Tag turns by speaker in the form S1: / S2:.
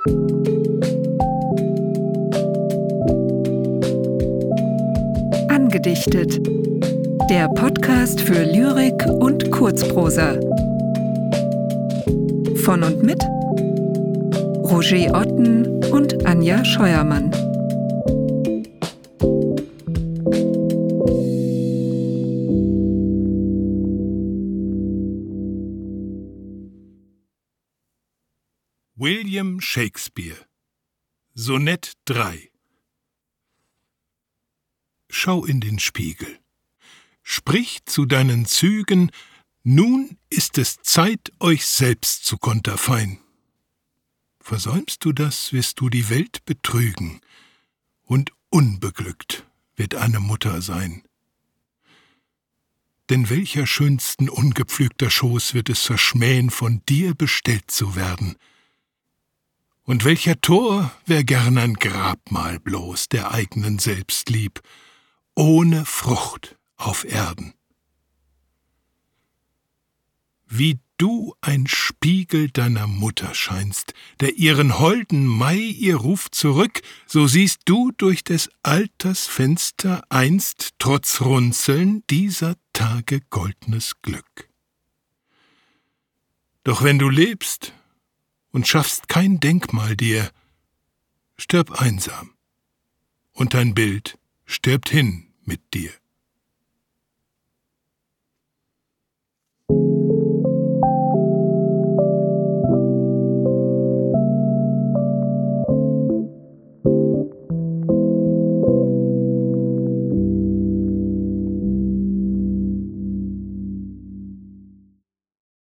S1: Angedichtet. Der Podcast für Lyrik und Kurzprosa. Von und mit Roger Otten und Anja Scheuermann.
S2: William Shakespeare. Sonett 3. Schau in den Spiegel. Sprich zu deinen Zügen: Nun ist es Zeit, euch selbst zu konterfein. Versäumst du das, wirst du die Welt betrügen, und unbeglückt wird eine Mutter sein. Denn welcher schönsten ungepflügter Schoß wird es verschmähen, von dir bestellt zu werden? Und welcher Tor wär gern ein Grabmal bloß der eigenen Selbstlieb, ohne Frucht auf Erden? Wie du ein Spiegel deiner Mutter scheinst, der ihren holden Mai ihr ruft zurück, so siehst du durch des Alters Fenster einst trotz Runzeln dieser Tage goldnes Glück. Doch wenn du lebst und schaffst kein Denkmal dir, stirb einsam, und dein Bild stirbt hin mit dir.